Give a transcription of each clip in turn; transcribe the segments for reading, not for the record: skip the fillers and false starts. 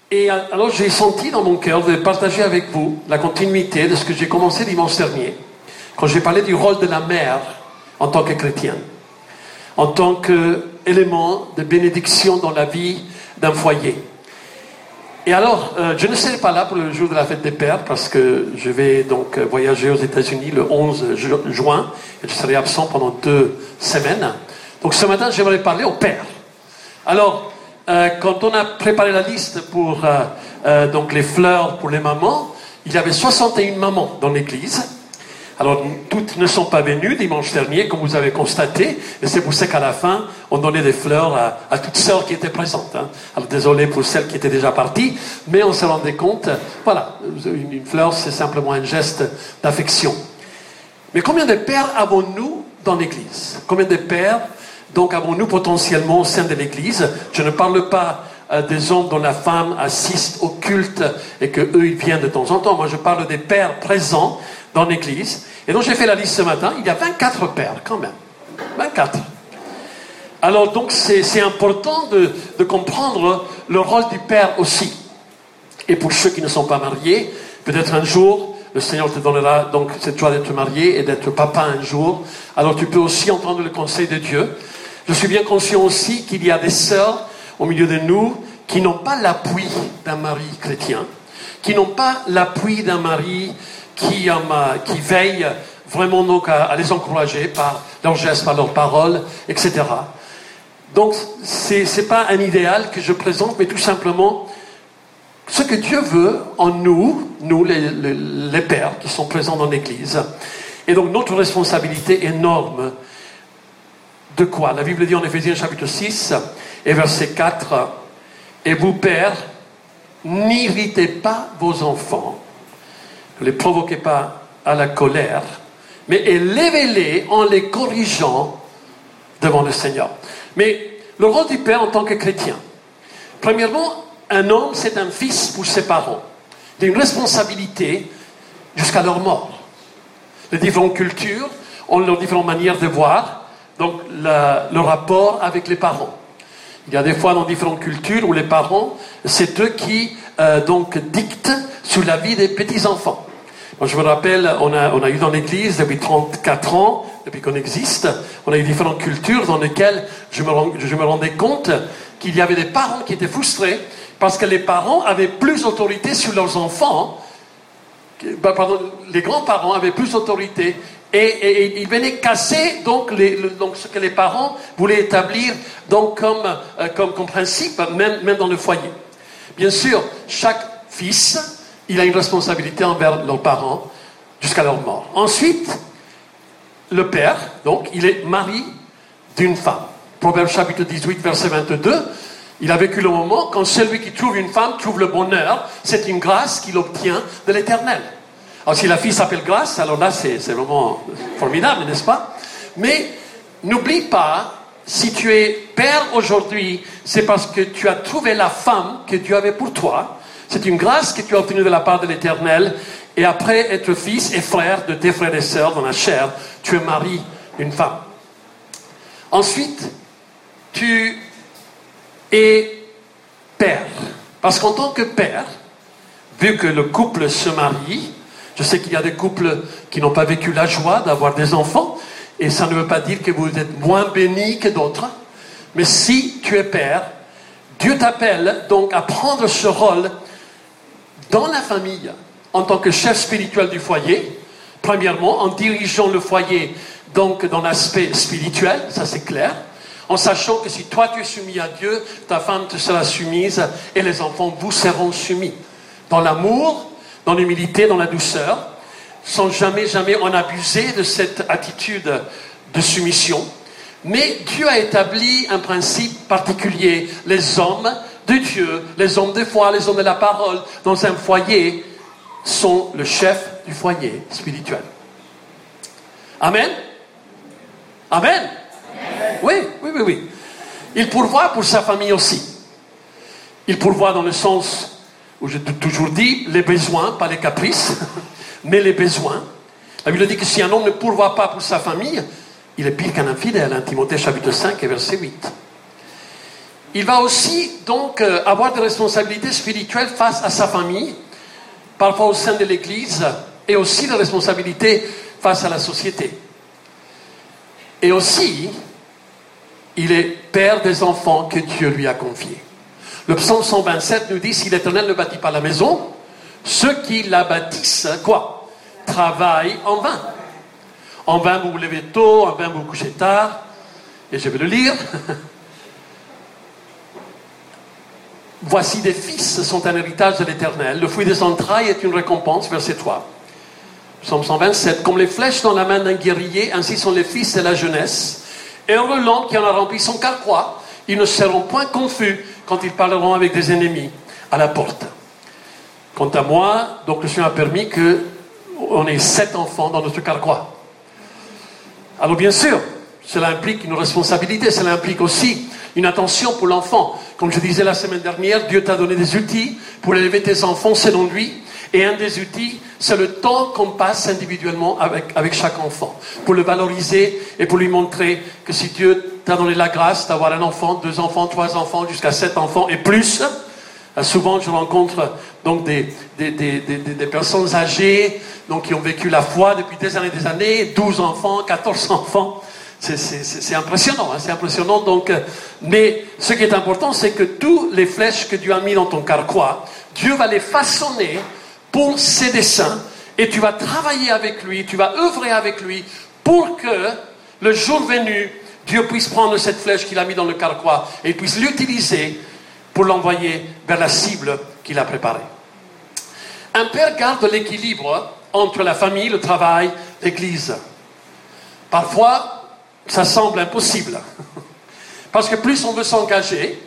Et alors j'ai senti dans mon cœur de partager avec vous la continuité de ce que j'ai commencé dimanche dernier, quand j'ai parlé du rôle de la mère en tant que chrétienne, en tant qu'élément de bénédiction dans la vie d'un foyer. Et alors, je ne serai pas là pour le jour de la fête des pères, parce que je vais donc voyager aux États-Unis le 11 juin, et je serai absent pendant 2 semaines. Donc ce matin, j'aimerais parler aux pères. Alors, quand on a préparé la liste pour donc les fleurs pour les mamans, il y avait 61 mamans dans l'église. Alors, toutes ne sont pas venues dimanche dernier, comme vous avez constaté, et c'est pour ça qu'à la fin, on donnait des fleurs à toutes sœurs qui étaient présentes. Hein. Alors, désolé pour celles qui étaient déjà parties, mais on se rendait compte, voilà, une fleur, c'est simplement un geste d'affection. Mais combien de pères avons-nous dans l'église? Combien de pères, donc, avons-nous potentiellement au sein de l'église? Je ne parle pas des hommes dont la femme assiste au culte et qu'eux, ils viennent de temps en temps. Moi, je parle des pères présents dans l'église. Et donc j'ai fait la liste ce matin, il y a 24 pères quand même. 24. Alors donc c'est important de comprendre le rôle du père aussi. Et pour ceux qui ne sont pas mariés, peut-être un jour, le Seigneur te donnera donc cette joie d'être marié et d'être papa un jour. Alors tu peux aussi entendre le conseil de Dieu. Je suis bien conscient aussi qu'il y a des sœurs au milieu de nous qui n'ont pas l'appui d'un mari chrétien, qui n'ont pas l'appui d'un mari qui veille vraiment donc à les encourager par leurs gestes, par leurs paroles, etc. Donc, c'est pas un idéal que je présente, mais tout simplement ce que Dieu veut en nous les pères qui sont présents dans l'Église. Et donc, notre responsabilité énorme de quoi? La Bible dit en Éphésiens chapitre 6 et verset 4, « Et vous, pères, n'irritez pas vos enfants, ne les provoquez pas à la colère, mais élevez-les en les corrigeant devant le Seigneur. » Mais le rôle du père en tant que chrétien. Premièrement, un homme, c'est un fils pour ses parents. Il a une responsabilité jusqu'à leur mort. Les différentes cultures ont leurs différentes manières de voir donc le rapport avec les parents. Il y a des fois dans différentes cultures où les parents, c'est eux qui donc dictent sur la vie des petits-enfants. Moi, je me rappelle, on a eu dans l'église depuis 34 ans, depuis qu'on existe, on a eu différentes cultures dans lesquelles je me rendais compte qu'il y avait des parents qui étaient frustrés parce que les parents avaient plus d'autorité sur leurs enfants, les grands-parents avaient plus d'autorité et ils venaient casser donc ce que les parents voulaient établir donc comme principe, même dans le foyer. Bien sûr, chaque fils, il a une responsabilité envers leurs parents jusqu'à leur mort. Ensuite, le père, donc, il est mari d'une femme. Proverbe chapitre 18, verset 22, il a vécu le moment quand celui qui trouve une femme trouve le bonheur. C'est une grâce qu'il obtient de l'Éternel. Alors si la fille s'appelle Grâce, alors là c'est vraiment formidable, n'est-ce pas? Mais n'oublie pas, si tu es père aujourd'hui, c'est parce que tu as trouvé la femme que Dieu avait pour toi. C'est une grâce que tu as obtenue de la part de l'Éternel. Et après être fils et frère de tes frères et sœurs dans la chair, tu es mari d'une femme. Ensuite, tu es père. Parce qu'en tant que père, vu que le couple se marie, je sais qu'il y a des couples qui n'ont pas vécu la joie d'avoir des enfants, et ça ne veut pas dire que vous êtes moins bénis que d'autres. Mais si tu es père, Dieu t'appelle donc à prendre ce rôle dans la famille, en tant que chef spirituel du foyer, premièrement, en dirigeant le foyer donc dans l'aspect spirituel, ça c'est clair, en sachant que si toi tu es soumis à Dieu, ta femme te sera soumise et les enfants vous seront soumis. Dans l'amour, dans l'humilité, dans la douceur, sans jamais en abuser de cette attitude de soumission. Mais Dieu a établi un principe particulier. Les hommes de Dieu, les hommes de foi, les hommes de la parole, dans un foyer, sont le chef du foyer spirituel. Amen? Amen? Oui. Il pourvoit pour sa famille aussi. Il pourvoit dans le sens où j'ai toujours dit, les besoins, pas les caprices, mais les besoins. La Bible dit que si un homme ne pourvoit pas pour sa famille, il est pire qu'un infidèle. Timothée chapitre 5 et verset 8. il va aussi donc avoir des responsabilités spirituelles face à sa famille, parfois au sein de l'Église, et aussi des responsabilités face à la société. Et aussi, il est père des enfants que Dieu lui a confiés. Le psaume 127 nous dit, si l'Éternel ne bâtit pas la maison, ceux qui la bâtissent, quoi? Travaillent en vain. En vain vous vous levez tôt, en vain vous vous couchez tard. Et je vais le lire. Voici des fils sont un héritage de l'Éternel. Le fruit des entrailles est une récompense, verset 3. Psaume 127. Comme les flèches dans la main d'un guerrier, ainsi sont les fils de la jeunesse. Et heureux l'homme qui en a rempli son carquois. Ils ne seront point confus quand ils parleront avec des ennemis à la porte. Quant à moi, donc le Seigneur a permis qu'on ait 7 enfants dans notre carquois. Alors bien sûr, cela implique une responsabilité, cela implique aussi une attention pour l'enfant. Comme je disais la semaine dernière, Dieu t'a donné des outils pour élever tes enfants selon lui. Et un des outils, c'est le temps qu'on passe individuellement avec chaque enfant. Pour le valoriser et pour lui montrer que si Dieu t'a donné la grâce d'avoir un enfant, 2 enfants, 3 enfants, jusqu'à 7 enfants et plus, souvent je rencontre donc des personnes âgées donc, qui ont vécu la foi depuis des années, 12 enfants, 14 enfants. C'est impressionnant, hein, c'est impressionnant. Donc, mais ce qui est important, c'est que toutes les flèches que Dieu a mis dans ton carquois, Dieu va les façonner pour ses desseins. Et tu vas travailler avec lui, tu vas œuvrer avec lui pour que le jour venu, Dieu puisse prendre cette flèche qu'il a mis dans le carquois et puisse l'utiliser pour l'envoyer vers la cible qu'il a préparée. Un père garde l'équilibre entre la famille, le travail, l'église. Parfois, ça semble impossible. Parce que plus on veut s'engager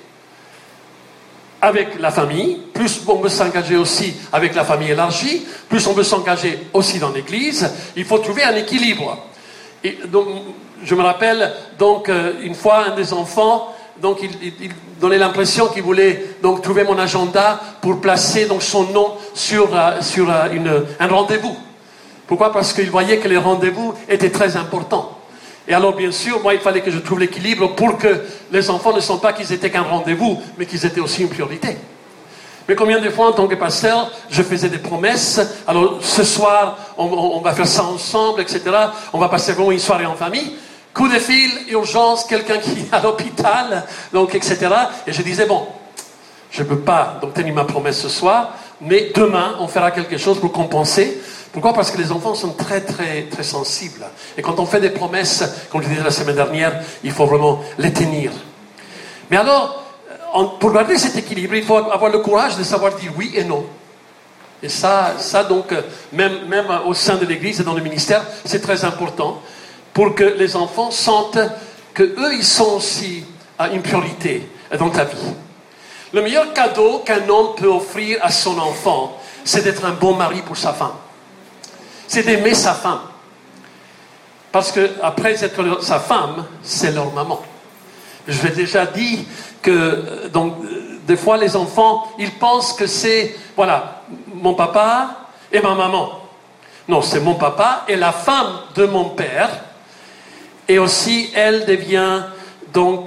avec la famille, plus on veut s'engager aussi avec la famille élargie, plus on veut s'engager aussi dans l'église, il faut trouver un équilibre. Et donc, je me rappelle, donc, une fois, un des enfants, donc, il donnait l'impression qu'il voulait donc, trouver mon agenda pour placer donc, son nom sur un rendez-vous. Pourquoi? Parce qu'il voyait que les rendez-vous étaient très importants. Et alors, bien sûr, moi, il fallait que je trouve l'équilibre pour que les enfants ne sentent pas qu'ils étaient qu'un rendez-vous, mais qu'ils étaient aussi une priorité. Mais combien de fois, en tant que pasteur, je faisais des promesses. Alors, ce soir, on va faire ça ensemble, etc. On va passer vraiment une soirée en famille. Coup de fil, urgence, quelqu'un qui est à l'hôpital, donc, etc. Et je disais, bon, je ne peux pas donc, tenir ma promesse ce soir, mais demain, on fera quelque chose pour compenser. Pourquoi? Parce que les enfants sont très, très, très sensibles. Et quand on fait des promesses, comme je disais la semaine dernière, il faut vraiment les tenir. Mais alors, pour garder cet équilibre, il faut avoir le courage de savoir dire oui et non. Et ça donc, même au sein de l'Église et dans le ministère, c'est très important pour que les enfants sentent qu'eux, ils sont aussi une priorité dans ta vie. Le meilleur cadeau qu'un homme peut offrir à son enfant, c'est d'être un bon mari pour sa femme. C'est d'aimer sa femme. Parce qu'après être sa femme, c'est leur maman. Je vous ai déjà dit que, donc, des fois, les enfants, ils pensent que c'est, voilà, mon papa et ma maman. Non, c'est mon papa et la femme de mon père. Et aussi, elle devient, donc,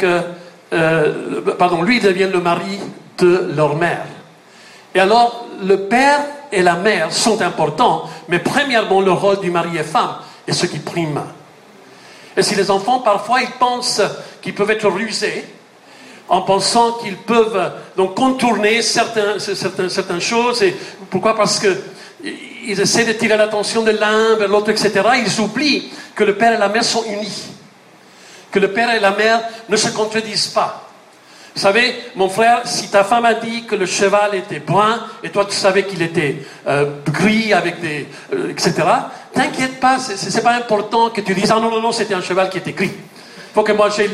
lui devient le mari de leur mère. Et alors, le père et la mère sont importants, mais premièrement, le rôle du mari et femme est ce qui prime. Et si les enfants, parfois, ils pensent qu'ils peuvent être rusés, en pensant qu'ils peuvent donc contourner certaines choses. Et pourquoi? Parce qu'ils essaient de tirer l'attention de l'un vers l'autre, etc. Ils oublient que le père et la mère sont unis. Que le père et la mère ne se contredisent pas. Vous savez, mon frère, si ta femme a dit que le cheval était brun, et toi tu savais qu'il était gris avec des... etc., t'inquiète pas, c'est pas important que tu dises « Ah non, c'était un cheval qui était gris. Il faut que moi j'ai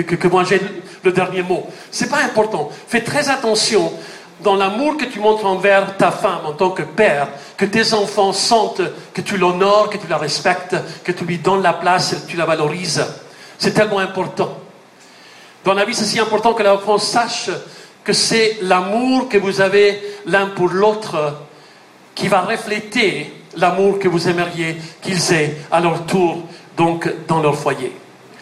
le dernier mot. » C'est pas important. Fais très attention dans l'amour que tu montres envers ta femme en tant que père, que tes enfants sentent que tu l'honores, que tu la respectes, que tu lui donnes la place, que tu la valorises. C'est tellement important. Dans la vie, c'est si important que l'enfant sache que c'est l'amour que vous avez l'un pour l'autre qui va refléter l'amour que vous aimeriez qu'ils aient à leur tour, donc dans leur foyer.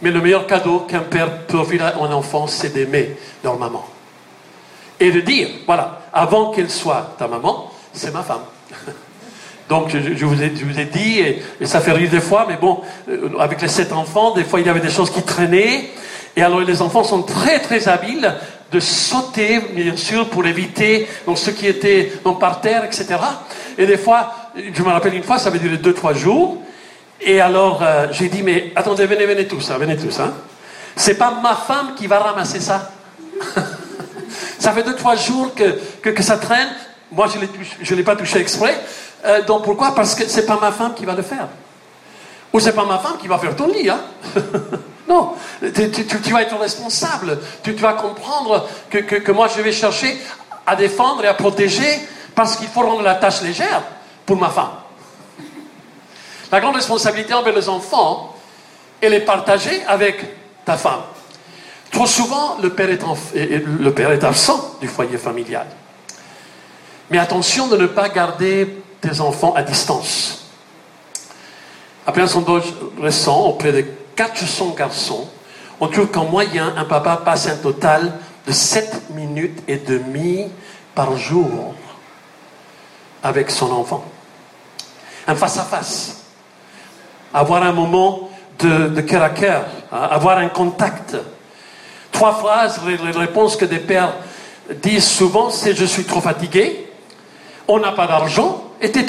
Mais le meilleur cadeau qu'un père peut offrir à un enfant, c'est d'aimer leur maman. Et de dire, voilà, avant qu'elle soit ta maman, c'est ma femme. Donc je vous ai dit, et ça fait rire des fois, mais bon, avec les 7 enfants, des fois il y avait des choses qui traînaient, et alors les enfants sont très très habiles de sauter, bien sûr, pour éviter donc, ce qui était donc, par terre, etc. Et des fois, je me rappelle une fois, ça avait duré 2-3 jours, et alors j'ai dit, mais attendez, venez tous, hein. C'est pas ma femme qui va ramasser ça. Ça fait 2-3 jours que ça traîne. Moi, je ne l'ai pas touché exprès. Donc pourquoi? Parce que c'est pas ma femme qui va le faire. Ou c'est pas ma femme qui va faire ton lit, hein. Non, tu vas être responsable. Tu vas comprendre que moi je vais chercher à défendre et à protéger parce qu'il faut rendre la tâche légère pour ma femme. La grande responsabilité envers les enfants, elle est partagée avec ta femme. Trop souvent, le père est absent du foyer familial. Mais attention de ne pas garder tes enfants à distance. Après un sondage récent auprès de 400 garçons, on trouve qu'en moyenne, un papa passe un total de 7 minutes et demie par jour avec son enfant. Un face-à-face. Avoir un moment de cœur à cœur. Avoir un contact. 3 phrases, les réponses que des pères disent souvent, c'est « je suis trop fatigué »,« on n'a pas d'argent » et « tais-toi ».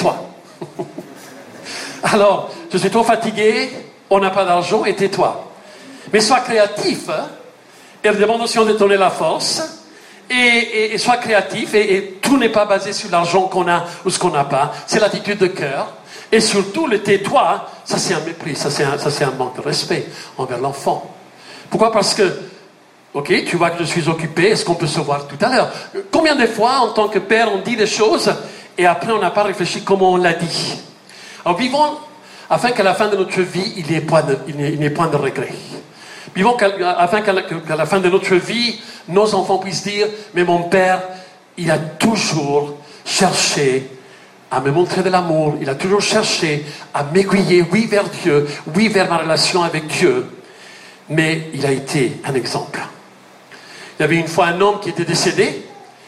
Alors, je suis trop fatigué, on n'a pas d'argent et tais-toi. Mais sois créatif, hein, et demande aussi de donner la force, et sois créatif, et tout n'est pas basé sur l'argent qu'on a ou ce qu'on n'a pas, c'est l'attitude de cœur, et surtout le tais-toi, ça c'est un mépris, ça c'est un manque de respect envers l'enfant. Pourquoi? Parce que, ok, tu vois que je suis occupé, est-ce qu'on peut se voir tout à l'heure? Combien de fois, en tant que père, on dit des choses, et après on n'a pas réfléchi comment on l'a dit? Alors vivons afin qu'à la fin de notre vie, il n'y ait point de regret. Vivons afin qu'à la fin de notre vie, nos enfants puissent dire « Mais mon père, il a toujours cherché à me montrer de l'amour, il a toujours cherché à m'aiguiller, oui, vers Dieu, oui, vers ma relation avec Dieu. Mais il a été un exemple. » Il y avait une fois un homme qui était décédé,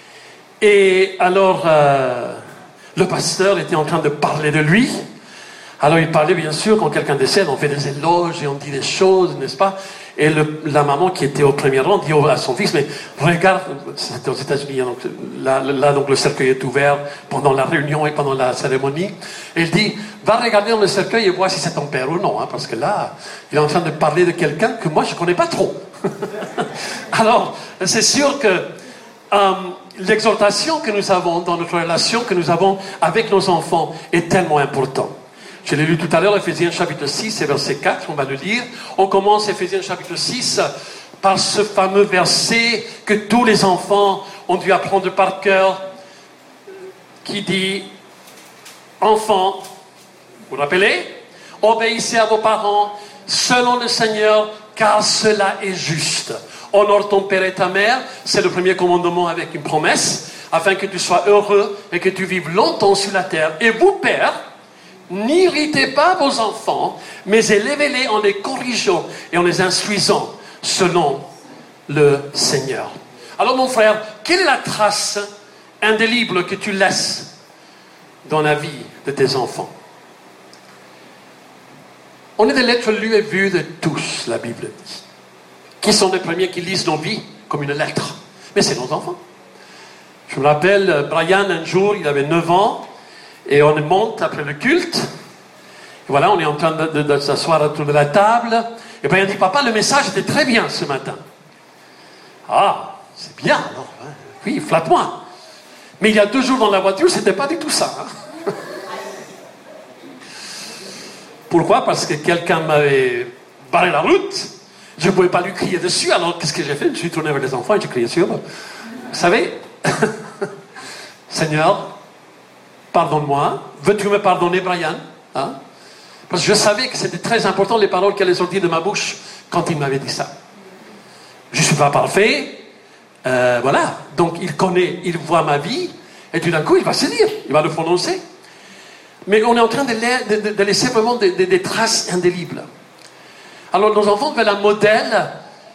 et alors le pasteur était en train de parler de lui. Alors il parlait bien sûr, quand quelqu'un décède, on fait des éloges et on dit des choses, n'est-ce pas? Et la maman qui était au premier rang dit à son fils, mais regarde, c'était aux États-Unis, donc, là donc le cercueil est ouvert pendant la réunion et pendant la cérémonie. Et il dit, va regarder dans le cercueil et vois si c'est ton père ou non, hein, parce que là, il est en train de parler de quelqu'un que moi je ne connais pas trop. Alors, c'est sûr que l'exhortation que nous avons dans notre relation que nous avons avec nos enfants est tellement importante. Je l'ai lu tout à l'heure, Éphésiens chapitre 6 et verset 4, on va le lire. On commence Éphésiens chapitre 6 par ce fameux verset que tous les enfants ont dû apprendre par cœur, qui dit « Enfants, vous vous rappelez? Obéissez à vos parents selon le Seigneur, car cela est juste. Honore ton père et ta mère, c'est le premier commandement avec une promesse, afin que tu sois heureux et que tu vives longtemps sur la terre. Et vous, pères, n'irritez pas vos enfants, mais élevez-les en les corrigeant et en les instruisant selon le Seigneur. » Alors mon frère, quelle est la trace indélébile que tu laisses dans la vie de tes enfants? On est des lettres lues et vues de tous, la Bible dit. Qui sont les premiers qui lisent nos vies comme une lettre? Mais c'est nos enfants. Je me rappelle, Brian, un jour, il avait 9 ans, et on monte après le culte. Et voilà, on est en train de s'asseoir autour de la table. Et Brian dit, papa, le message était très bien ce matin. Ah, c'est bien, alors. Hein. Oui, flatte-moi. Mais il y a 2 jours dans la voiture, c'était pas du tout ça. Hein. Pourquoi? Parce que quelqu'un m'avait barré la route. Je ne pouvais pas lui crier dessus. Alors, qu'est-ce que j'ai fait? Je suis tourné vers les enfants et j'ai crié sur eux. Vous savez, Seigneur, pardonne-moi. Veux-tu me pardonner, Brian? Hein? Parce que je savais que c'était très important les paroles qui allaient sortir de ma bouche quand il m'avait dit ça. Je ne suis pas parfait. Voilà. Donc, il connaît, il voit ma vie. Et tout d'un coup, il va se dire. Il va le prononcer. Mais on est en train de laisser vraiment des traces indélébiles. Alors nos enfants veulent un modèle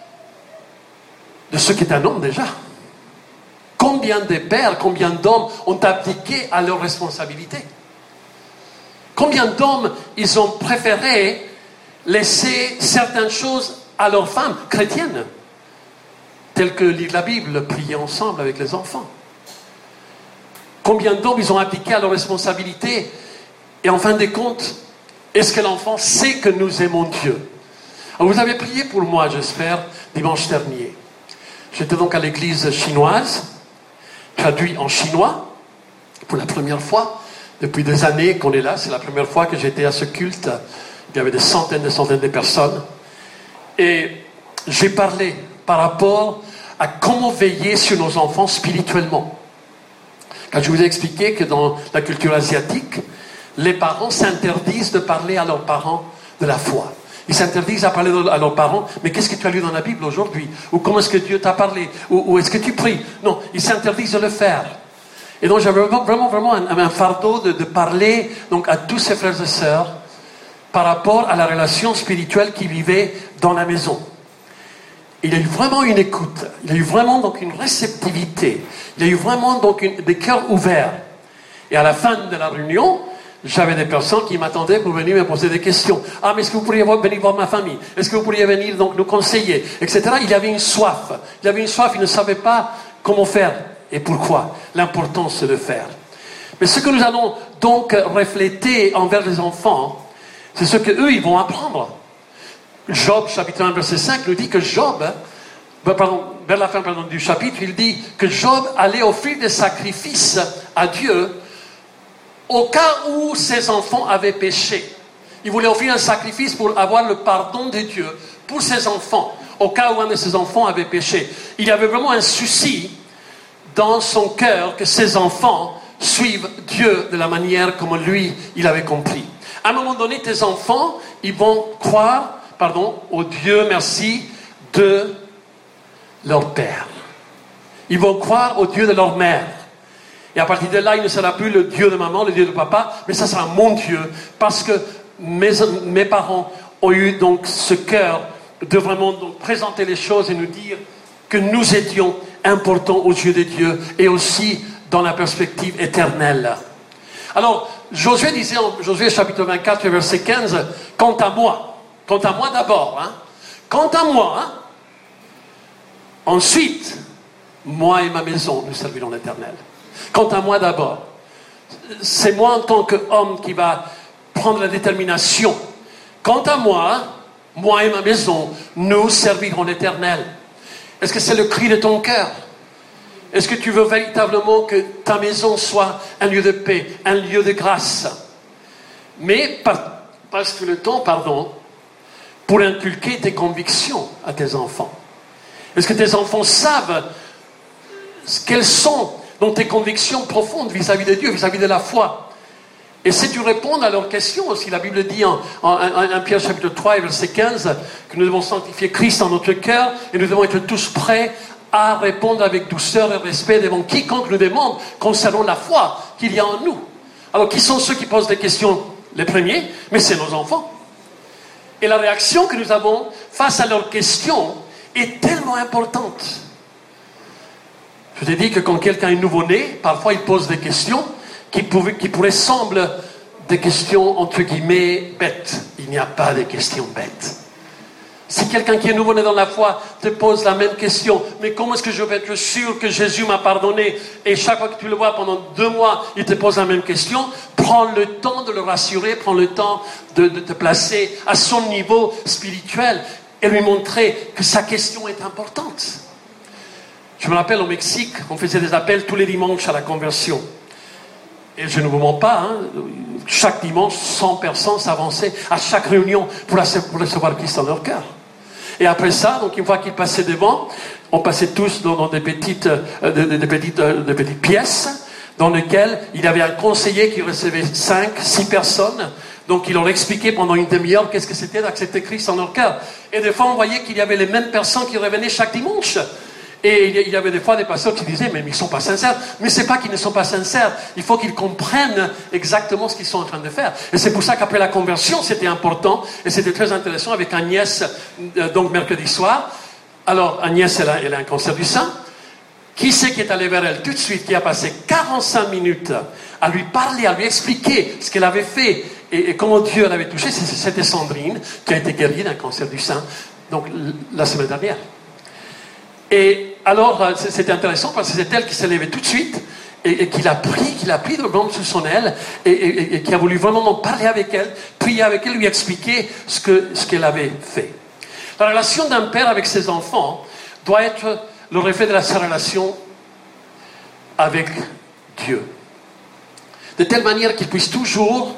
de ce qu'est un homme déjà. Combien de pères, combien d'hommes ont abdiqué à leurs responsabilités? Combien d'hommes ils ont préféré laisser certaines choses à leurs femmes chrétiennes, telles que lire la Bible, prier ensemble avec les enfants? Combien d'hommes ils ont abdiqué à leurs responsabilités? Et en fin de compte, est-ce que l'enfant sait que nous aimons Dieu? Alors vous avez prié pour moi, j'espère, dimanche dernier. J'étais donc à l'église chinoise, traduit en chinois, pour la première fois. Depuis des années qu'on est là, c'est la première fois que j'étais à ce culte. Il y avait des centaines de personnes. Et j'ai parlé par rapport à comment veiller sur nos enfants spirituellement. Car je vous ai expliqué que dans la culture asiatique, les parents s'interdisent de parler à leurs parents de la foi. Ils s'interdisent à parler à leurs parents, mais qu'est-ce que tu as lu dans la Bible aujourd'hui? Ou comment est-ce que Dieu t'a parlé? Ou est-ce que tu pries? Non, ils s'interdisent de le faire. Et donc j'avais vraiment un fardeau de parler donc, à tous ces frères et sœurs par rapport à la relation spirituelle qu'ils vivaient dans la maison. Il y a eu vraiment une écoute, il y a eu vraiment donc une réceptivité, il y a eu vraiment donc des cœurs ouverts. Et à la fin de la réunion, j'avais des personnes qui m'attendaient pour venir me poser des questions. Ah, mais est-ce que vous pourriez venir voir ma famille? Est-ce que vous pourriez venir donc nous conseiller? Etc. Il y avait une soif. Il y avait une soif, ils ne savaient pas comment faire et pourquoi. L'importance de le faire. Mais ce que nous allons donc refléter envers les enfants, c'est ce qu'eux, ils vont apprendre. Job, chapitre 1, verset 5, nous dit que Job, vers la fin du chapitre, il dit que Job allait offrir des sacrifices à Dieu au cas où ses enfants avaient péché. Il voulait offrir un sacrifice pour avoir le pardon de Dieu pour ses enfants, au cas où un de ses enfants avait péché. Il y avait vraiment un souci dans son cœur que ses enfants suivent Dieu de la manière comme lui, il avait compris. À un moment donné, tes enfants, ils vont croire, au Dieu, merci, de leur père. Ils vont croire au Dieu de leur mère. Et à partir de là, il ne sera plus le Dieu de maman, le Dieu de papa, mais ça sera mon Dieu. Parce que mes parents ont eu donc ce cœur de vraiment donc présenter les choses et nous dire que nous étions importants aux yeux de Dieu et aussi dans la perspective éternelle. Alors, Josué disait en Josué chapitre 24, verset 15, quant à moi d'abord, quant à moi, ensuite, moi et ma maison, nous servirons l'Éternel. Quant à moi d'abord, c'est moi en tant qu'homme qui va prendre la détermination. Quant à moi et ma maison, nous servirons l'Éternel. Est-ce que c'est le cri de ton cœur? Est-ce que tu veux véritablement que ta maison soit un lieu de paix, un lieu de grâce? Mais passe tout le temps, pour inculquer tes convictions à tes enfants. Est-ce que tes enfants savent quelles sont donc tes convictions profondes vis-à-vis de Dieu, vis-à-vis de la foi? Et si tu réponds à leurs questions aussi, la Bible dit en 1 Pierre chapitre 3 verset 15 que nous devons sanctifier Christ dans notre cœur et nous devons être tous prêts à répondre avec douceur et respect devant quiconque nous demande concernant la foi qu'il y a en nous. Alors qui sont ceux qui posent des questions? Les premiers, mais c'est nos enfants. Et la réaction que nous avons face à leurs questions est tellement importante. Je t'ai dit que quand quelqu'un est nouveau-né, parfois il pose des questions qui pourraient sembler des questions entre guillemets bêtes. Il n'y a pas de questions bêtes. Si quelqu'un qui est nouveau-né dans la foi te pose la même question, mais comment est-ce que je vais être sûr que Jésus m'a pardonné? Et chaque fois que tu le vois pendant 2 mois, il te pose la même question. Prends le temps de le rassurer, prends le temps de te placer à son niveau spirituel et lui montrer que sa question est importante. Je me rappelle au Mexique, on faisait des appels tous les dimanches à la conversion. Et je ne vous mens pas, chaque dimanche, 100 personnes s'avançaient à chaque réunion pour recevoir Christ dans leur cœur. Et après ça, donc une fois qu'ils passaient devant, on passait tous dans des petites pièces dans lesquelles il y avait un conseiller qui recevait 5, 6 personnes. Donc il leur expliquait pendant une demi-heure qu'est-ce que c'était d'accepter Christ dans leur cœur. Et des fois, on voyait qu'il y avait les mêmes personnes qui revenaient chaque dimanche. Et il y avait des fois des pasteurs qui disaient, mais ils ne sont pas sincères. Mais ce n'est pas qu'ils ne sont pas sincères. Il faut qu'ils comprennent exactement ce qu'ils sont en train de faire. Et c'est pour ça qu'après la conversion, c'était important. Et c'était très intéressant avec Agnès, donc mercredi soir. Alors, Agnès, elle a un cancer du sein. Qui c'est qui est allé vers elle tout de suite, qui a passé 45 minutes à lui parler, à lui expliquer ce qu'elle avait fait et comment Dieu l'avait touchée? C'était Sandrine, qui a été guérie d'un cancer du sein, donc la semaine dernière. Et alors, c'était intéressant parce que c'est elle qui s'est levée tout de suite et qui l'a pris de l'homme sous son aile et qui a voulu vraiment parler avec elle, prier avec elle, lui expliquer ce qu'elle avait fait. La relation d'un père avec ses enfants doit être le reflet de sa relation avec Dieu. De telle manière qu'il puisse toujours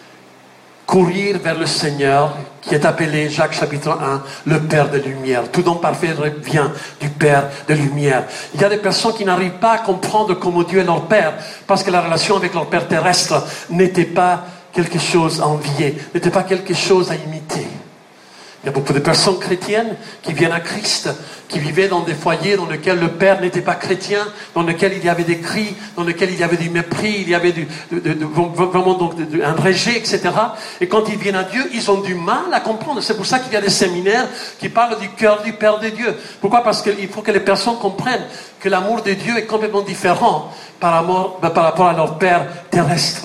courir vers le Seigneur, qui est appelé, Jacques chapitre 1, le Père de lumière. Tout don parfait vient du Père de lumière. Il y a des personnes qui n'arrivent pas à comprendre comment Dieu est leur Père, parce que la relation avec leur Père terrestre n'était pas quelque chose à envier, n'était pas quelque chose à imiter. Il y a beaucoup de personnes chrétiennes qui viennent à Christ, qui vivaient dans des foyers dans lesquels le père n'était pas chrétien, dans lesquels il y avait des cris, dans lesquels il y avait du mépris, il y avait vraiment donc un rejet, etc. Et quand ils viennent à Dieu, ils ont du mal à comprendre. C'est pour ça qu'il y a des séminaires qui parlent du cœur du Père de Dieu. Pourquoi? Parce qu'il faut que les personnes comprennent que l'amour de Dieu est complètement différent par rapport à leur Père terrestre.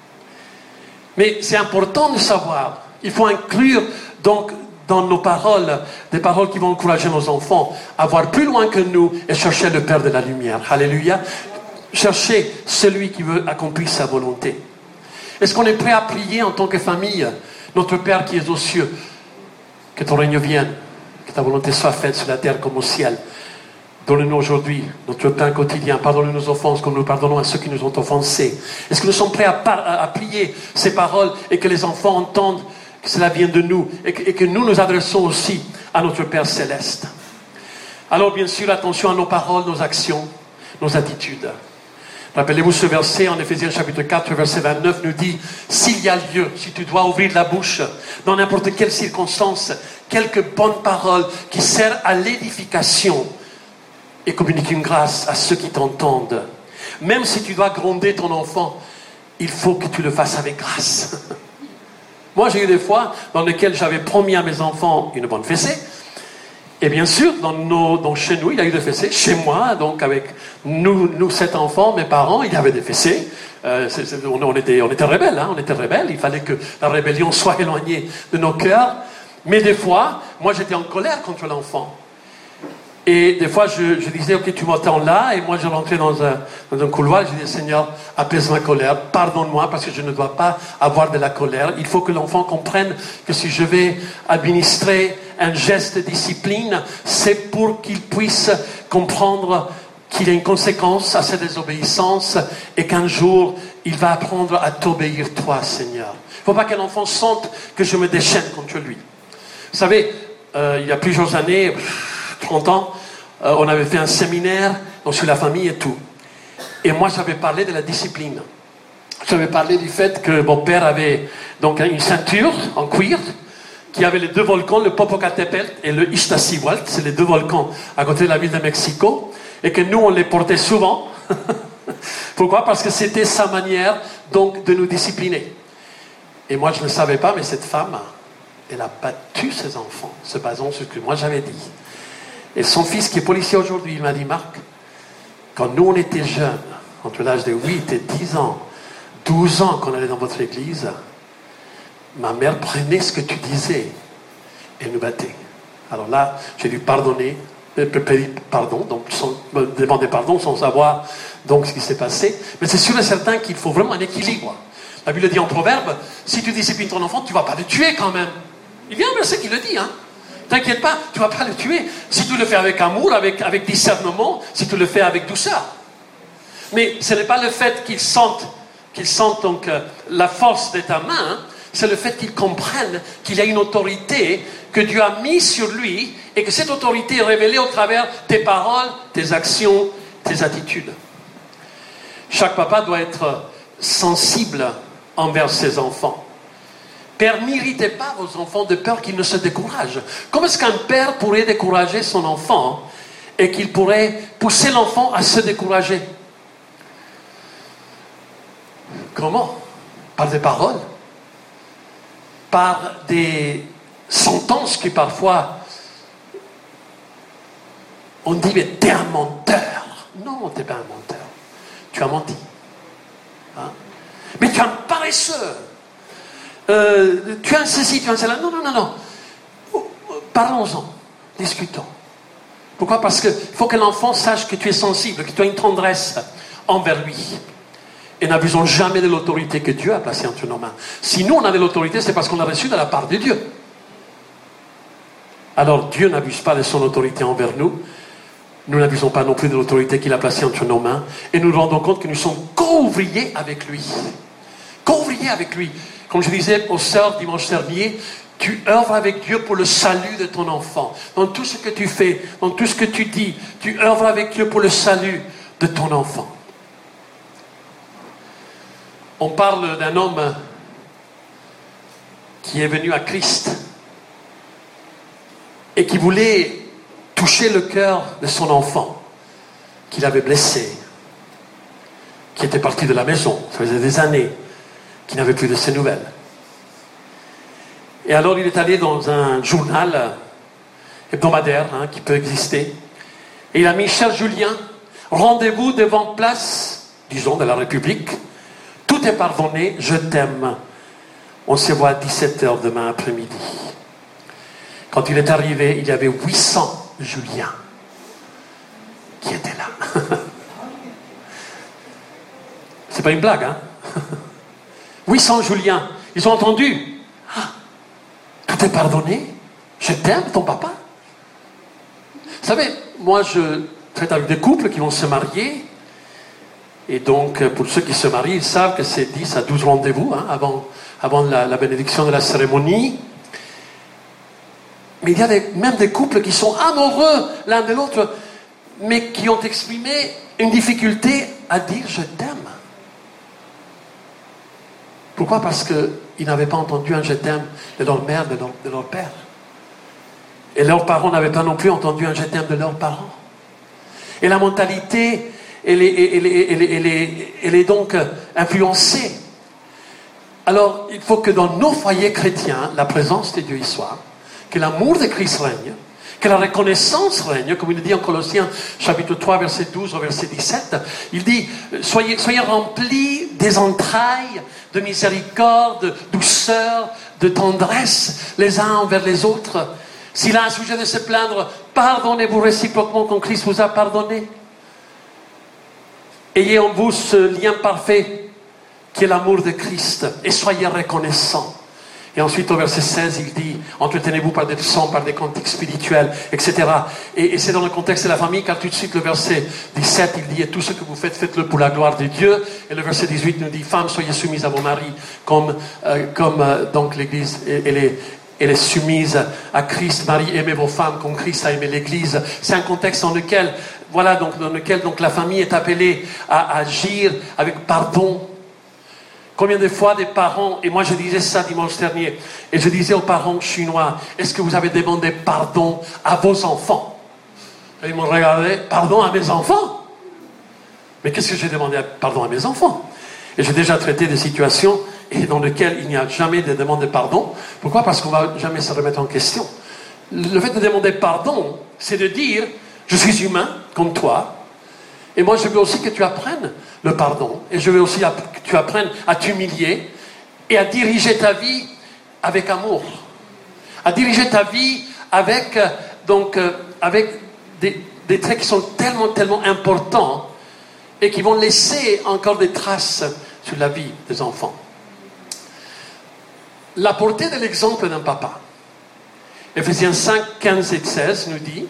Mais c'est important de savoir, il faut inclure donc dans nos paroles, des paroles qui vont encourager nos enfants à voir plus loin que nous et chercher le Père de la lumière. Alléluia. Chercher celui qui veut accomplir sa volonté. Est-ce qu'on est prêt à prier en tant que famille? Notre Père qui est aux cieux, que ton règne vienne, que ta volonté soit faite sur la terre comme au ciel. Donne-nous aujourd'hui notre pain quotidien. Pardonne nos offenses comme nous pardonnons à ceux qui nous ont offensés. Est-ce que nous sommes prêts à prier ces paroles et que les enfants entendent que cela vient de nous et que nous adressons aussi à notre Père Céleste? Alors bien sûr, attention à nos paroles, nos actions, nos attitudes. Rappelez-vous ce verset en Éphésiens chapitre 4, verset 29 nous dit: s'il y a lieu, si tu dois ouvrir la bouche dans n'importe quelle circonstance, quelques bonnes paroles qui servent à l'édification et communiquent une grâce à ceux qui t'entendent. Même si tu dois gronder ton enfant, il faut que tu le fasses avec grâce. Moi, j'ai eu des fois dans lesquelles j'avais promis à mes enfants une bonne fessée. Et bien sûr, chez nous, il y a eu des fessées. Chez moi, donc avec nous 7 enfants, mes parents, il y avait des fessées. On était rebelles, hein, on était rebelles. Il fallait que la rébellion soit éloignée de nos cœurs. Mais des fois, moi, j'étais en colère contre l'enfant. Et des fois, je disais, ok, tu m'attends là. Et moi, je rentrais dans un couloir. Je disais, Seigneur, apaise ma colère. Pardonne-moi parce que je ne dois pas avoir de la colère. Il faut que l'enfant comprenne que si je vais administrer un geste de discipline, c'est pour qu'il puisse comprendre qu'il y a une conséquence à cette désobéissance et qu'un jour, il va apprendre à t'obéir, toi, Seigneur. Il ne faut pas que l'enfant sente que je me déchaîne contre lui. Vous savez, il y a plusieurs années, 30 ans, on avait fait un séminaire sur la famille et tout. Et moi, j'avais parlé de la discipline. J'avais parlé du fait que mon père avait donc une ceinture en cuir qui avait les 2 volcans, le Popocatépetl et le Iztaccíhuatl, c'est les 2 volcans à côté de la ville de Mexico, et que nous, on les portait souvent. Pourquoi? Parce que c'était sa manière donc de nous discipliner. Et moi, je ne savais pas, mais cette femme, elle a battu ses enfants, se basant sur ce que moi j'avais dit. Et son fils qui est policier aujourd'hui, il m'a dit: Marc, quand nous on était jeunes, entre l'âge de 8 et 10 ans, 12 ans qu'on allait dans votre église, ma mère prenait ce que tu disais et nous battait. Alors là, j'ai dû pardonner, pardon, donc me demander pardon sans savoir donc ce qui s'est passé. Mais c'est sûr et certain qu'il faut vraiment un équilibre. La Bible dit en Proverbe, si tu disciplines ton enfant, tu ne vas pas le tuer quand même. Il y a un verset qui le dit, hein. T'inquiète pas, tu ne vas pas le tuer. Si tu le fais avec amour, avec discernement, si tu le fais avec douceur. Mais ce n'est pas le fait qu'ils sentent donc la force de ta main, hein, c'est le fait qu'ils comprennent qu'il y a une autorité que Dieu a mise sur lui et que cette autorité est révélée au travers tes paroles, tes actions, tes attitudes. Chaque papa doit être sensible envers ses enfants. Père, n'irritez pas vos enfants de peur qu'ils ne se découragent. Comment est-ce qu'un père pourrait décourager son enfant et qu'il pourrait pousser l'enfant à se décourager. Comment? Par des paroles, par des sentences qui parfois on dit mais t'es un menteur. Non, t'es pas un menteur. Tu as menti. Hein? Mais tu es un paresseux. Tu as un ceci, tu as un cela. Non, non, non, non. Parlons-en. Discutons. Pourquoi? Parce qu'il faut que l'enfant sache que tu es sensible, que tu as une tendresse envers lui. Et n'abusons jamais de l'autorité que Dieu a placée entre nos mains. Si nous, on a de l'autorité, c'est parce qu'on a reçu de la part de Dieu. Alors, Dieu n'abuse pas de son autorité envers nous. Nous n'abusons pas non plus de l'autorité qu'il a placée entre nos mains. Et nous nous rendons compte que nous sommes co-ouvriers avec lui. Co-ouvriers avec lui. Comme je disais aux sœurs dimanche dernier, tu œuvres avec Dieu pour le salut de ton enfant. Dans tout ce que tu fais, dans tout ce que tu dis, tu œuvres avec Dieu pour le salut de ton enfant. On parle d'un homme qui est venu à Christ et qui voulait toucher le cœur de son enfant qu'il avait blessé, qui était parti de la maison. Ça faisait des années qu'il n'avait plus de ses nouvelles. Et alors il est allé dans un journal hebdomadaire qui peut exister, et il a mis: cher Julien, rendez-vous devant place, disons, de la République, tout est pardonné, je t'aime. On se voit à 17h demain après-midi. Quand il est arrivé, il y avait 800 Julien qui étaient là. C'est pas une blague, hein? 800 Julien. Ils ont entendu: ah, tout est pardonné, je t'aime, ton papa. Vous savez, moi je traite avec des couples qui vont se marier, et donc pour ceux qui se marient, ils savent que c'est 10 à 12 rendez-vous avant la bénédiction de la cérémonie. Mais il y a même des couples qui sont amoureux l'un de l'autre, mais qui ont exprimé une difficulté à dire « je t'aime ». Pourquoi? Parce qu'ils n'avaient pas entendu un « je t'aime » de leur mère, de leur père. Et leurs parents n'avaient pas non plus entendu un « je t'aime » de leurs parents. Et la mentalité, elle est donc influencée. Alors, il faut que dans nos foyers chrétiens, la présence de Dieu y soit, que l'amour de Christ règne, que la reconnaissance règne, comme il dit en Colossiens chapitre 3, verset 12 au verset 17. Il dit, soyez remplis des entrailles de miséricorde, de douceur, de tendresse les uns envers les autres. S'il a un sujet de se plaindre, pardonnez-vous réciproquement comme Christ vous a pardonné. Ayez en vous ce lien parfait qui est l'amour de Christ, et soyez reconnaissants. Et ensuite au verset 16, il dit: entretenez-vous par des psaumes, par des cantiques spirituels, etc. Et c'est dans le contexte de la famille, car tout de suite le verset 17, il dit: et tout ce que vous faites, faites-le pour la gloire de Dieu. Et le verset 18 nous dit: femmes, soyez soumises à vos maris, comme donc l'Église, elle est soumise à Christ. Marie, aimez vos femmes comme Christ a aimé l'Église. C'est un contexte dans lequel, dans lequel la famille est appelée à agir avec pardon. Combien de fois des parents, et moi je disais ça dimanche dernier, et je disais aux parents chinois: est-ce que vous avez demandé pardon à vos enfants? Et ils m'ont regardé: pardon à mes enfants? Mais qu'est-ce que j'ai demandé pardon à mes enfants? Et j'ai déjà traité des situations dans lesquelles il n'y a jamais de demande de pardon. Pourquoi? Parce qu'on ne va jamais se remettre en question. Le fait de demander pardon, c'est de dire: je suis humain comme toi, et moi je veux aussi que tu apprennes le pardon, et je veux aussi que tu apprennes à t'humilier et à diriger ta vie avec amour, à diriger ta vie avec des traits qui sont tellement importants et qui vont laisser encore des traces sur la vie des enfants. La portée de l'exemple d'un papa. Éphésiens 5, 15 et 16 nous dit: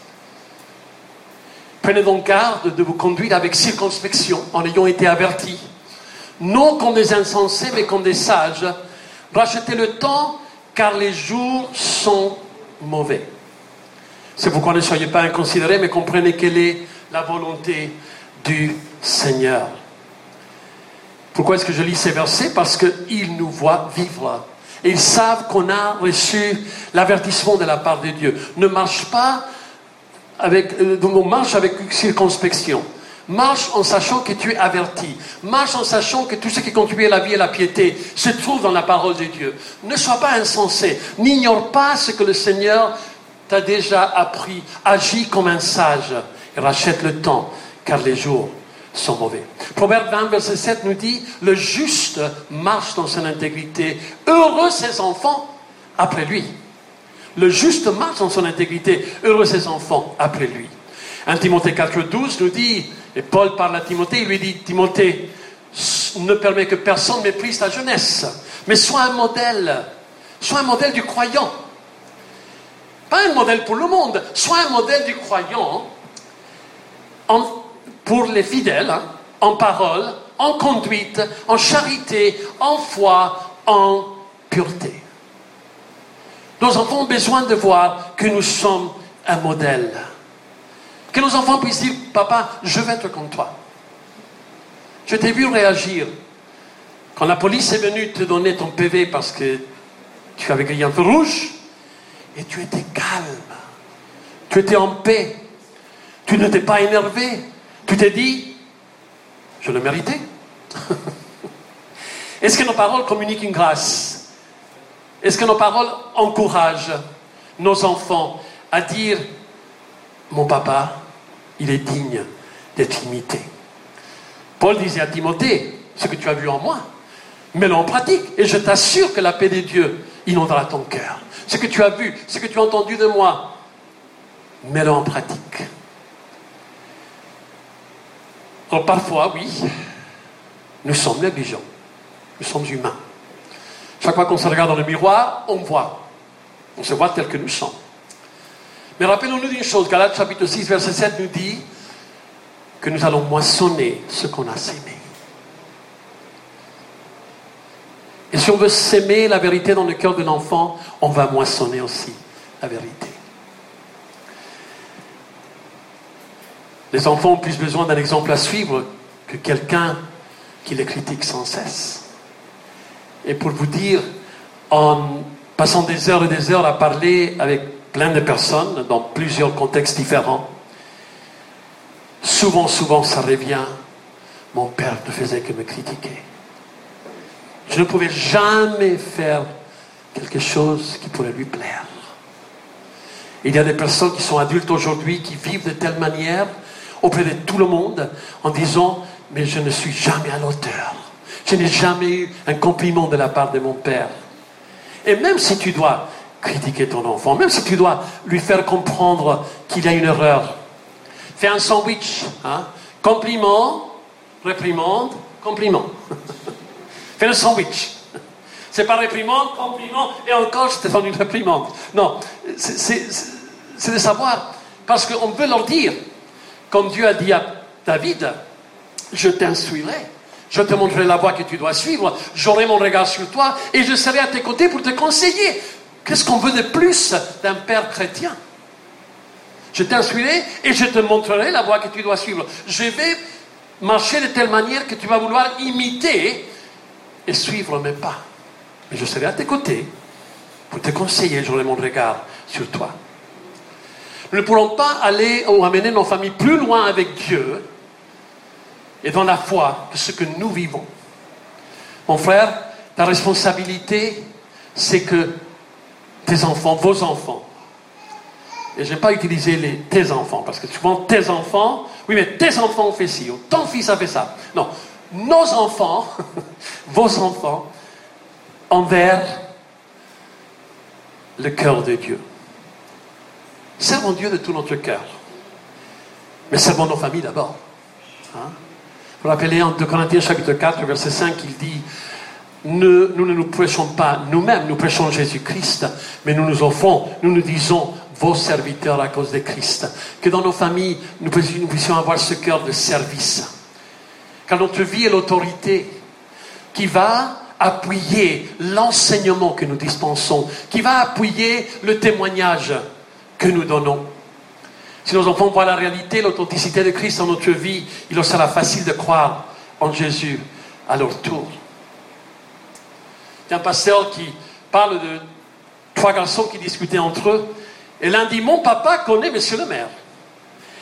prenez donc garde de vous conduire avec circonspection, en ayant été avertis, non comme des insensés, mais comme des sages. Rachetez le temps, car les jours sont mauvais. C'est pourquoi ne soyez pas inconsidérés, mais comprenez quelle est la volonté du Seigneur. Pourquoi est-ce que je lis ces versets? Parce qu'ils nous voient vivre. Et ils savent qu'on a reçu l'avertissement de la part de Dieu. Ne marche pas marche avec circonspection. Marche en sachant que tu es averti. Marche en sachant que tout ce qui contribue à la vie et à la piété se trouve dans la parole de Dieu. Ne sois pas insensé. N'ignore pas ce que le Seigneur t'a déjà appris. Agis comme un sage et rachète le temps, car les jours sont mauvais. Proverbe 20, verset 7 nous dit, le juste marche dans son intégrité. Heureux ses enfants après lui. Le juste marche dans son intégrité. Heureux ses enfants après lui. 1 Timothée 4,12 nous dit, et Paul parle à Timothée, il lui dit, Timothée, ne permet que personne méprise ta jeunesse, mais sois un modèle du croyant. Pas un modèle pour le monde, sois un modèle du croyant pour les fidèles, en parole, en conduite, en charité, en foi, en pureté. Nos enfants ont besoin de voir que nous sommes un modèle. Que nos enfants puissent dire, papa, je vais être comme toi. Je t'ai vu réagir. Quand la police est venue te donner ton PV parce que tu avais grillé un feu rouge, et tu étais calme. Tu étais en paix. Tu ne t'es pas énervé. Tu t'es dit, je le méritais. Est-ce que nos paroles communiquent une grâce? Est-ce que nos paroles encouragent nos enfants à dire, mon papa, il est digne d'être imité. Paul disait à Timothée, ce que tu as vu en moi, mets-le en pratique, et je t'assure que la paix de Dieu inondera ton cœur. Ce que tu as vu, ce que tu as entendu de moi, mets-le en pratique. Alors parfois, oui, nous sommes négligents. Nous sommes humains. Chaque fois qu'on se regarde dans le miroir, on voit. On se voit tel que nous sommes. Mais rappelons-nous d'une chose, Galates chapitre 6, verset 7 nous dit que nous allons moissonner ce qu'on a sémé. Et si on veut s'aimer la vérité dans le cœur de l'enfant, on va moissonner aussi la vérité. Les enfants ont plus besoin d'un exemple à suivre que quelqu'un qui les critique sans cesse. Et pour vous dire, en passant des heures et des heures à parler avec plein de personnes dans plusieurs contextes différents, souvent ça revient, mon père ne faisait que me critiquer. Je ne pouvais jamais faire quelque chose qui pourrait lui plaire. Il y a des personnes qui sont adultes aujourd'hui qui vivent de telle manière auprès de tout le monde en disant, mais je ne suis jamais à l'auteur. Je n'ai jamais eu un compliment de la part de mon père. Et même si tu dois critiquer ton enfant, même si tu dois lui faire comprendre qu'il y a une erreur, fais un sandwich, compliment, réprimande, compliment. Fais le sandwich. C'est pas réprimande, compliment, et encore je te donne une réprimande. Non, c'est de savoir, parce qu'on veut leur dire, comme Dieu a dit à David, je t'instruirai, je te montrerai la voie que tu dois suivre, j'aurai mon regard sur toi, et je serai à tes côtés pour te conseiller. Qu'est-ce qu'on veut de plus d'un père chrétien? Je t'instruirai et je te montrerai la voie que tu dois suivre. Je vais marcher de telle manière que tu vas vouloir imiter et suivre mes pas. Mais je serai à tes côtés pour te conseiller, j'aurai mon regard sur toi. Nous ne pourrons pas aller ou amener nos familles plus loin avec Dieu et dans la foi que ce que nous vivons. Mon frère, ta responsabilité, c'est que tes enfants, vos enfants, et je n'aime pas utiliser tes enfants, parce que souvent tes enfants, oui mais tes enfants ont fait ci, ou ton fils a fait ça. Non, nos enfants, vos enfants, envers le cœur de Dieu. Servons Dieu de tout notre cœur. Mais servons nos familles d'abord. Vous vous rappelez en 2 Corinthiens chapitre 4, verset 5, il dit, nous ne nous prêchons pas nous-mêmes, nous prêchons Jésus-Christ, mais nous nous offrons, nous nous disons vos serviteurs à cause de Christ. Que dans nos familles, nous puissions avoir ce cœur de service. Car notre vie est l'autorité qui va appuyer l'enseignement que nous dispensons, qui va appuyer le témoignage que nous donnons. Si nos enfants voient la réalité, l'authenticité de Christ dans notre vie, il leur sera facile de croire en Jésus à leur tour. Il y a un pasteur qui parle de 3 garçons qui discutaient entre eux, et l'un dit, mon papa connaît monsieur le maire.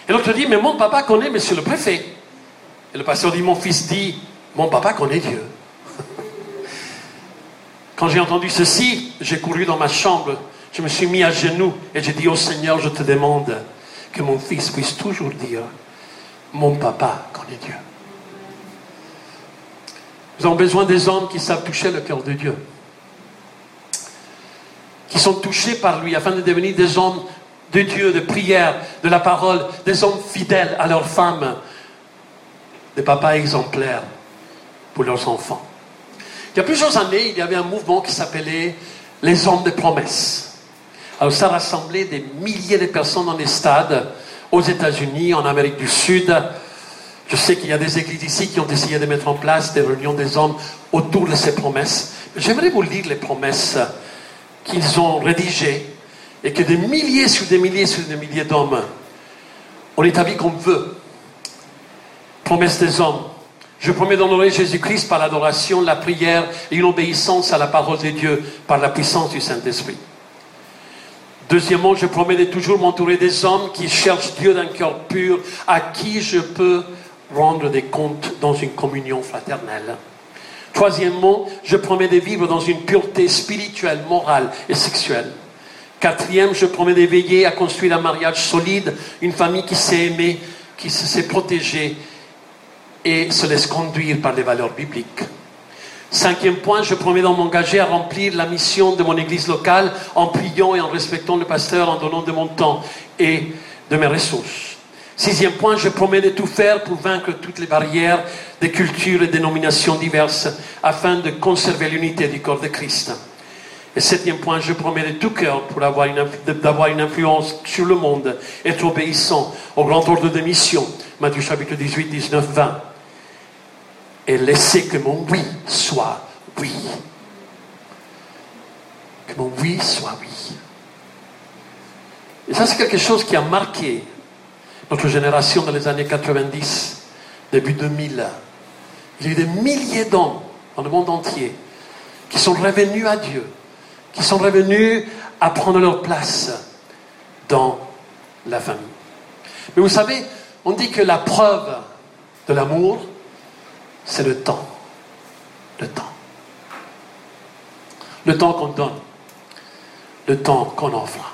Et l'autre dit, mais mon papa connaît monsieur le préfet. Et le pasteur dit, mon fils dit, mon papa connaît Dieu. Quand j'ai entendu ceci, j'ai couru dans ma chambre, je me suis mis à genoux et j'ai dit, oh Seigneur, je te demande que mon fils puisse toujours dire, mon papa connaît Dieu. Nous avons besoin des hommes qui savent toucher le cœur de Dieu, qui sont touchés par lui afin de devenir des hommes de Dieu, de prière, de la parole, des hommes fidèles à leurs femmes, des papas exemplaires pour leurs enfants. Il y a plusieurs années, il y avait un mouvement qui s'appelait les hommes de promesse. Alors ça rassemblait des milliers de personnes dans des stades aux États-Unis, en Amérique du Sud. Je sais qu'il y a des églises ici qui ont essayé de mettre en place des réunions des hommes autour de ces promesses. J'aimerais vous lire les promesses qu'ils ont rédigées et que des milliers sur des milliers sur des milliers d'hommes ont établi comme vœu. Promesse des hommes. Je promets d'honorer Jésus-Christ par l'adoration, la prière et une obéissance à la parole de Dieu par la puissance du Saint-Esprit. Deuxièmement, je promets de toujours m'entourer des hommes qui cherchent Dieu d'un cœur pur, à qui je peux rendre des comptes dans une communion fraternelle. Troisièmement, je promets de vivre dans une pureté spirituelle, morale et sexuelle. Quatrième, je promets de veiller à construire un mariage solide, une famille qui sait aimer, qui sait protéger et se laisse conduire par les valeurs bibliques. Cinquième point, je promets de m'engager à remplir la mission de mon église locale en priant et en respectant le pasteur, en donnant de mon temps et de mes ressources. Sixième point, je promets de tout faire pour vaincre toutes les barrières des cultures et dénominations diverses afin de conserver l'unité du corps de Christ. Et septième point, je promets de tout cœur pour d'avoir une influence sur le monde, être obéissant au grand ordre de mission, Matthieu chapitre 18, 19, 20. Et laisser que mon oui soit oui. Que mon oui soit oui. Et ça, c'est quelque chose qui a marqué notre génération dans les années 90, début 2000. Il y a eu des milliers d'hommes dans le monde entier qui sont revenus à Dieu, qui sont revenus à prendre leur place dans la famille. Mais vous savez, on dit que la preuve de l'amour, c'est le temps. Le temps. Le temps qu'on donne. Le temps qu'on offre.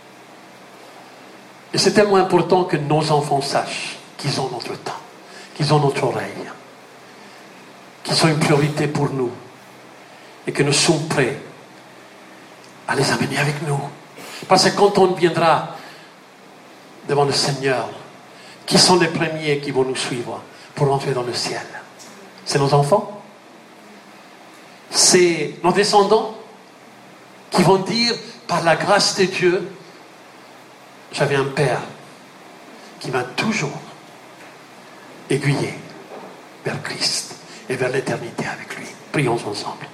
Et c'est tellement important que nos enfants sachent qu'ils ont notre temps, qu'ils ont notre oreille, qu'ils sont une priorité pour nous et que nous sommes prêts à les amener avec nous. Parce que quand on viendra devant le Seigneur, qui sont les premiers qui vont nous suivre pour entrer dans le ciel? C'est nos enfants. C'est nos descendants qui vont dire, par la grâce de Dieu, j'avais un père qui m'a toujours aiguillé vers Christ et vers l'éternité avec lui. Prions ensemble.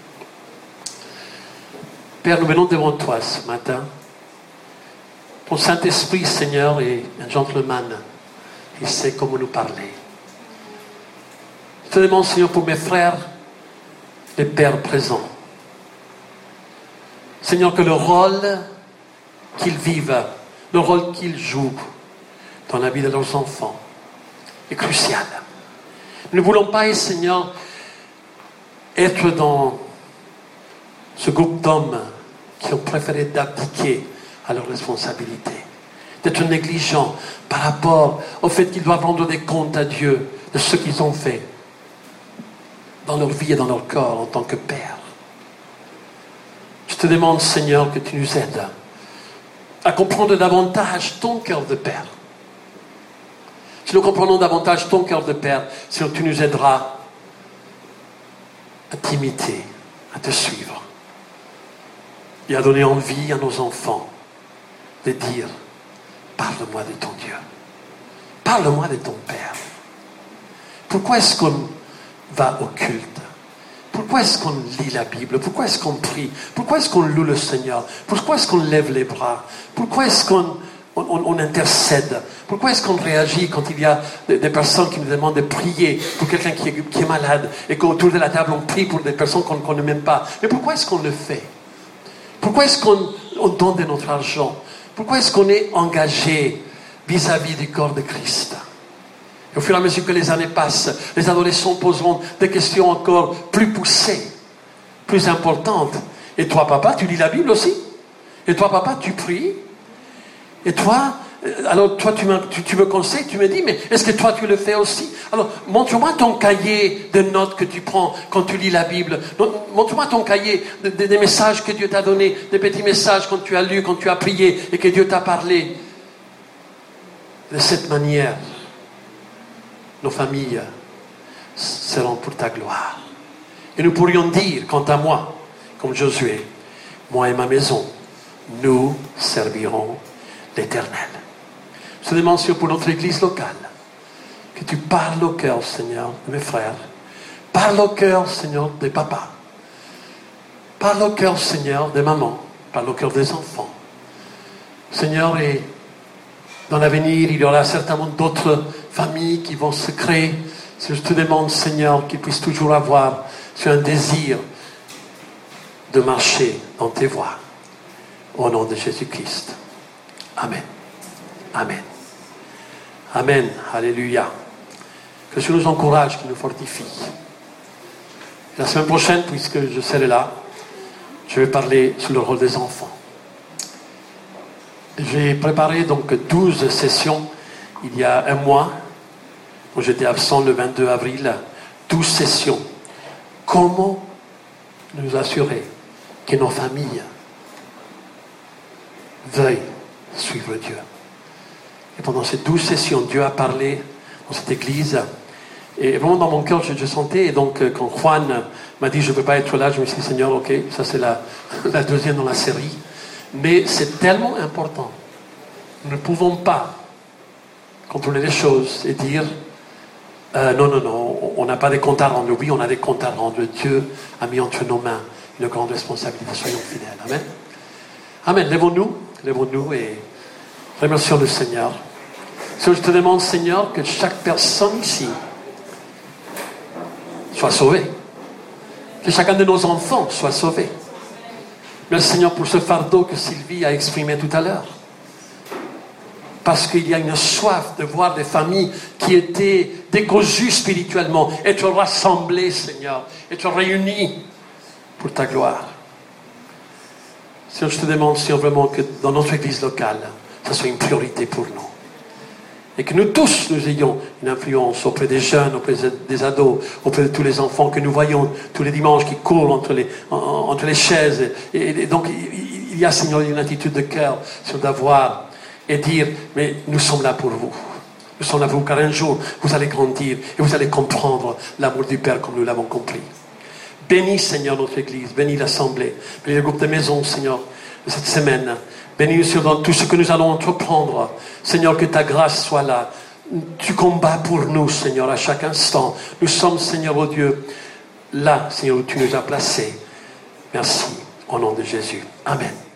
Père, nous venons devant toi ce matin. Ton Saint-Esprit, Seigneur, est un gentleman. Il sait comment nous parler. Je te demande, Seigneur, pour mes frères, les pères présents. Seigneur, que le rôle qu'ils vivent, le rôle qu'ils jouent dans la vie de leurs enfants est crucial. Nous ne voulons pas, Seigneur, être dans ce groupe d'hommes qui ont préféré d'abdiquer à leurs responsabilités, d'être négligents par rapport au fait qu'ils doivent rendre des comptes à Dieu de ce qu'ils ont fait dans leur vie et dans leur corps en tant que père. Je te demande, Seigneur, que tu nous aides à comprendre davantage ton cœur de père. Si nous comprenons davantage ton cœur de père, Seigneur, tu nous aideras à t'imiter, à te suivre et à donner envie à nos enfants de dire, parle-moi de ton Dieu, parle-moi de ton Père. Pourquoi est-ce qu'on va au culte? Pourquoi est-ce qu'on lit la Bible? Pourquoi est-ce qu'on prie? Pourquoi est-ce qu'on loue le Seigneur? Pourquoi est-ce qu'on lève les bras? Pourquoi est-ce qu'on intercède? Pourquoi est-ce qu'on réagit quand il y a des personnes qui nous demandent de prier pour quelqu'un qui est malade et qu'autour de la table on prie pour des personnes qu'on ne m'aime pas? Mais pourquoi est-ce qu'on le fait? Pourquoi est-ce qu'on donne de notre argent? Pourquoi est-ce qu'on est engagé vis-à-vis du corps de Christ. Et au fur et à mesure que les années passent, les adolescents poseront des questions encore plus poussées, plus importantes. Et toi, papa, tu lis la Bible aussi? Et toi, papa, tu pries? Et toi, alors toi, tu me conseilles, tu me dis, mais est-ce que toi, tu le fais aussi? Alors, montre-moi ton cahier de notes que tu prends quand tu lis la Bible. Montre-moi ton cahier des messages que Dieu t'a donnés, des petits messages quand tu as lu, quand tu as prié et que Dieu t'a parlé. De cette manière, nos familles seront pour ta gloire. Et nous pourrions dire, quant à moi, comme Josué, moi et ma maison, nous servirons l'Éternel. Je te demande pour notre église locale, que tu parles au cœur, Seigneur, de mes frères. Parle au cœur, Seigneur, des papas. Parle au cœur, Seigneur, des mamans. Parle au cœur des enfants. Seigneur, et dans l'avenir, il y aura certainement d'autres familles qui vont se créer. Je te demande, Seigneur, qu'ils puissent toujours avoir un désir de marcher dans tes voies. Au nom de Jésus-Christ. Amen. Amen. Amen. Alléluia. Que Dieu nous encourage, qu'il nous fortifie. La semaine prochaine, puisque je serai là, je vais parler sur le rôle des enfants. J'ai préparé donc 12 sessions il y a un mois, où j'étais absent le 22 avril, 12 sessions. Comment nous assurer que nos familles veuillent suivre Dieu? Et pendant ces 12 sessions, Dieu a parlé dans cette église. Et vraiment dans mon cœur, je sentais. Et donc, quand Juan m'a dit, je ne peux pas être là, je me suis dit, Seigneur, ok, ça c'est la deuxième dans la série. Mais c'est tellement important. Nous ne pouvons pas contrôler les choses et dire, non, on n'a pas des comptes à rendre. Oui, on a des comptes à rendre. Dieu a mis entre nos mains une grande responsabilité. Soyons fidèles. Amen. Amen. Lèvons-nous et remercions le Seigneur. Je te demande, Seigneur, que chaque personne ici soit sauvée. Que chacun de nos enfants soit sauvé. Merci, Seigneur, pour ce fardeau que Sylvie a exprimé tout à l'heure. Parce qu'il y a une soif de voir des familles qui étaient décousues spirituellement, être rassemblées, Seigneur, être réunies pour ta gloire. Seigneur, je te demande, Seigneur, vraiment que dans notre église locale, ça soit une priorité pour nous. Et que nous tous, nous ayons une influence auprès des jeunes, auprès des ados, auprès de tous les enfants que nous voyons tous les dimanches qui courent entre les chaises. Et donc, il y a, Seigneur, une attitude de cœur sur d'avoir et dire, mais nous sommes là pour vous. Nous sommes là pour vous, car un jour, vous allez grandir et vous allez comprendre l'amour du Père comme nous l'avons compris. Bénis, Seigneur, notre Église. Bénis l'Assemblée. Bénis le groupe de maisons, Seigneur, de cette semaine. Bénis, Seigneur, dans tout ce que nous allons entreprendre. Seigneur, que ta grâce soit là. Tu combats pour nous, Seigneur, à chaque instant. Nous sommes, Seigneur, oh Dieu, là, Seigneur, où tu nous as placés. Merci, au nom de Jésus. Amen.